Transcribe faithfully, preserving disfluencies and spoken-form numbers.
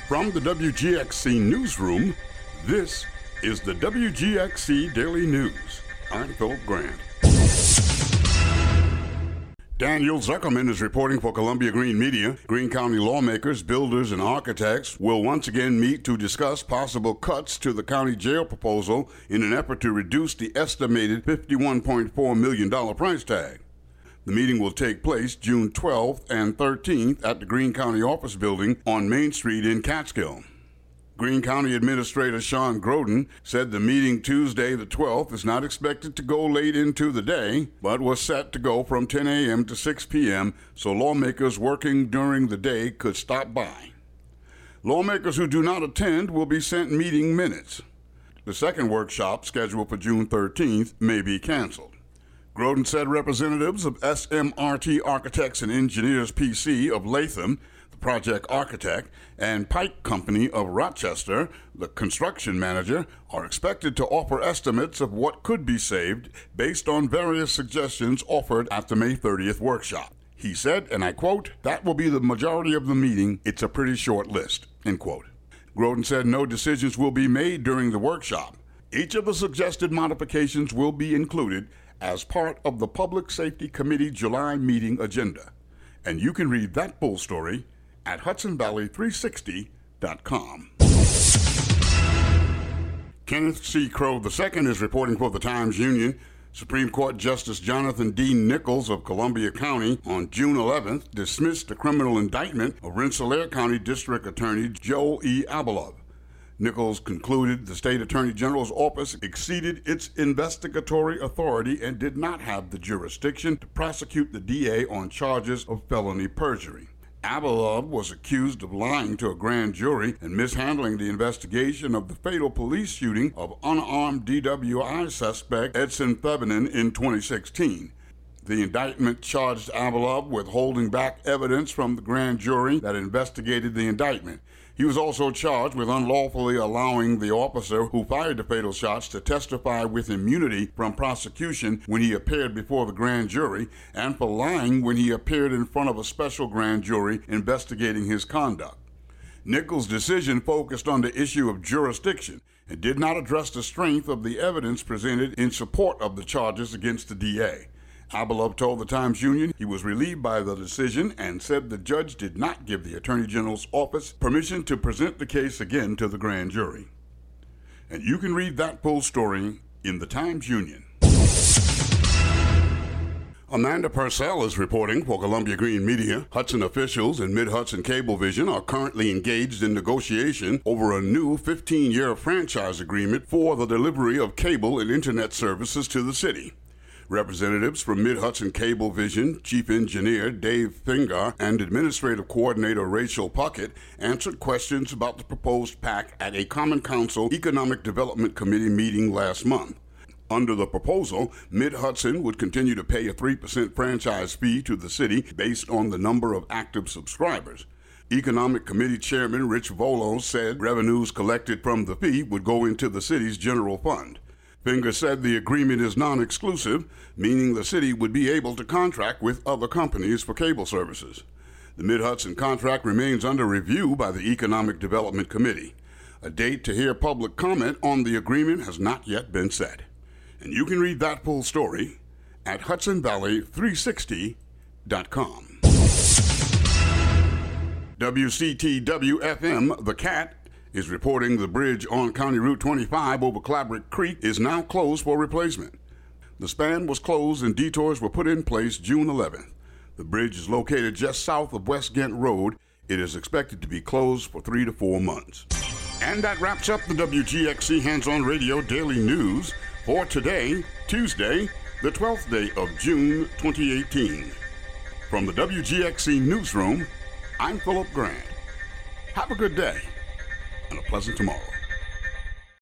From the W G X C Newsroom, this is the W G X C Daily News. I'm Philip Grant. Daniel Zuckerman is reporting for Columbia Green Media. Greene County lawmakers, builders, and architects will once again meet to discuss possible cuts to the county jail proposal in an effort to reduce the estimated fifty-one point four million dollars price tag. The meeting will take place June twelfth and thirteenth at the Greene County Office Building on Main Street in Catskill. Greene County Administrator Sean Groden said the meeting Tuesday the twelfth is not expected to go late into the day, but was set to go from ten a.m. to six p.m. so lawmakers working during the day could stop by. Lawmakers who do not attend will be sent meeting minutes. The second workshop, scheduled for June thirteenth, may be canceled. Groden said representatives of S M R T Architects and Engineers P C of Latham, the project architect, and Pike Company of Rochester, the construction manager, are expected to offer estimates of what could be saved based on various suggestions offered at the May thirtieth workshop. He said, and I quote, "That will be the majority of the meeting. It's a pretty short list," end quote. Groden said no decisions will be made during the workshop. Each of the suggested modifications will be included as part of the Public Safety Committee July meeting agenda. And you can read that full story at Hudson Valley three sixty dot com. Kenneth C. Crowe the Second is reporting for the Times-Union. Supreme Court Justice Jonathan D. Nichols of Columbia County on June eleventh dismissed the criminal indictment of Rensselaer County District Attorney Joel E. Abalov. Nichols concluded the state attorney general's office exceeded its investigatory authority and did not have the jurisdiction to prosecute the D A on charges of felony perjury. Abalov was accused of lying to a grand jury and mishandling the investigation of the fatal police shooting of unarmed D W I suspect Edson Thevenin in twenty sixteen. The indictment charged Abalov with holding back evidence from the grand jury that investigated the indictment. He was also charged with unlawfully allowing the officer who fired the fatal shots to testify with immunity from prosecution when he appeared before the grand jury, and for lying when he appeared in front of a special grand jury investigating his conduct. Nichols' decision focused on the issue of jurisdiction and did not address the strength of the evidence presented in support of the charges against the D A. Abalov told the Times-Union he was relieved by the decision and said the judge did not give the Attorney General's office permission to present the case again to the grand jury. And you can read that full story in the Times-Union. Amanda Purcell is reporting for Columbia Green Media. Hudson officials and Mid-Hudson Cablevision are currently engaged in negotiation over a new fifteen-year franchise agreement for the delivery of cable and internet services to the city. Representatives from Mid-Hudson Cablevision, Chief Engineer Dave Fingar, and Administrative Coordinator Rachel Puckett answered questions about the proposed pact at a Common Council Economic Development Committee meeting last month. Under the proposal, Mid-Hudson would continue to pay a three percent franchise fee to the city based on the number of active subscribers. Economic Committee Chairman Rich Volo said revenues collected from the fee would go into the city's general fund. Finger said the agreement is non-exclusive, meaning the city would be able to contract with other companies for cable services. The Mid-Hudson contract remains under review by the Economic Development Committee. A date to hear public comment on the agreement has not yet been set. And you can read that full story at Hudson Valley three sixty dot com. W C T W F M, The Cat, is reporting the bridge on County Route twenty-five over Clabrook Creek is now closed for replacement. The span was closed and detours were put in place June eleventh. The bridge is located just south of West Ghent Road. It is expected to be closed for three to four months. And that wraps up the W G X C Hands-On Radio Daily News for today, Tuesday, the twelfth day of June twenty eighteen. From the W G X C Newsroom, I'm Philip Grant. Have a good day and a pleasant tomorrow.